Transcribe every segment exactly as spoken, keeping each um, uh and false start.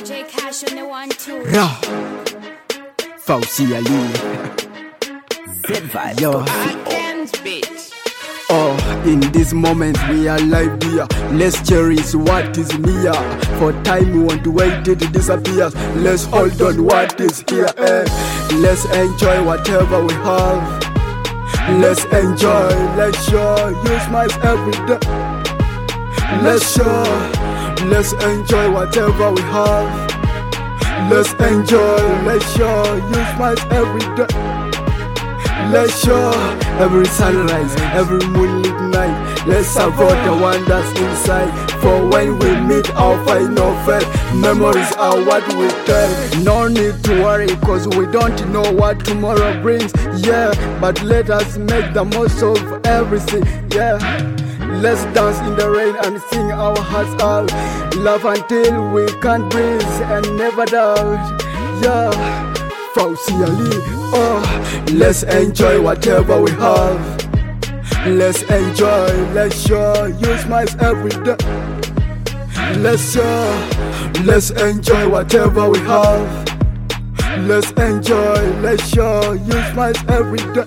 J Cash on the one two. Ra Fauci Ali Z-Vibe. Yo. Athens, bitch. Oh, in this moment we are live here. Let's cherish what is near. For time we want to wait till it disappears. Let's hold on what is here. Eh? Let's enjoy whatever we have. Let's enjoy. Let's show. Use smiles every day. Let's show. Let's enjoy whatever we have. Let's enjoy. Let's show. Use smiles every day. Let's show every sunrise, every moonlit night. Let's support the wonders inside. For when we meet our final fate, memories are what we tell. No need to worry, cause we don't know what tomorrow brings. Yeah, but let us make the most of everything. Yeah, let's dance in the rain and sing our hearts out. Love until we can't breathe and never doubt. Yeah. Fauci Ali, oh, let's enjoy whatever we have. Let's enjoy, let's show, use smiles every day. Let's show, let's enjoy whatever we have. Let's enjoy, let's show, use smiles every day.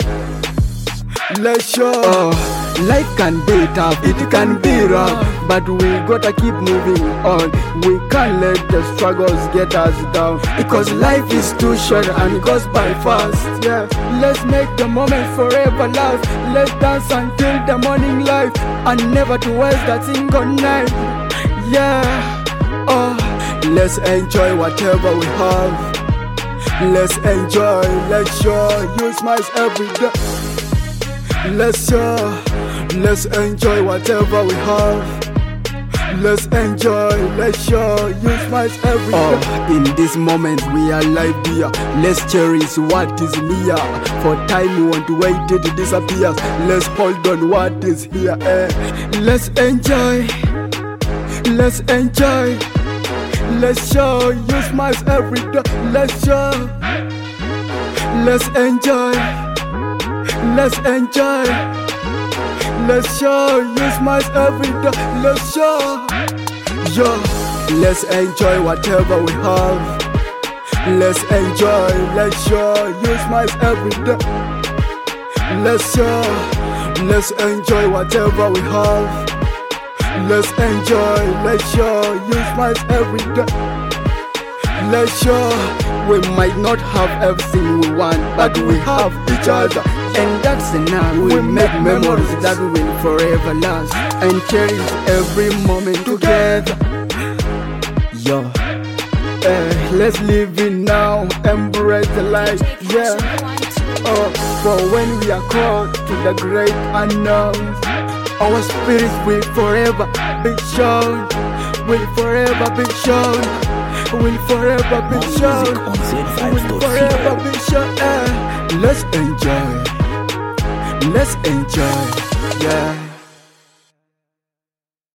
Let's show, oh, life can be tough, it can be rough, but we gotta keep moving on. We can't let the struggles get us down, because life is too short and it goes by fast. Yeah, let's make the moment forever last. Let's dance until the morning light, and never to waste a single night. Yeah, oh, let's enjoy whatever we have. Let's enjoy, let's show, use smiles every day. Let's show, let's enjoy whatever we have. Let's enjoy, let's show, use smiles every day. Oh, in this moment we are live here. Let's cherish what is near. For time we want to wait till it disappears. Let's hold on what is here. Eh? Let's enjoy, let's enjoy. Let's show, use smiles every day. Let's show, let's enjoy. Let's enjoy. Let's show, use smiles every day. Let's show, yo. Let's enjoy whatever we have. Let's enjoy, let's show, use smiles every day. Let's show, let's enjoy whatever we have. Let's enjoy, let's show, use smiles every day. Let's show, we might not have everything we want, but we have each other, and that's enough. We make memories that will forever last, and cherish every moment together. Yo, eh, let's live it now, embrace the life. Yeah, oh, for when we are called to the great unknown, our spirits will forever be shown, will forever be shown. Will forever be shown. Will forever be shown. Eh. Let's enjoy. Let's enjoy. Yeah.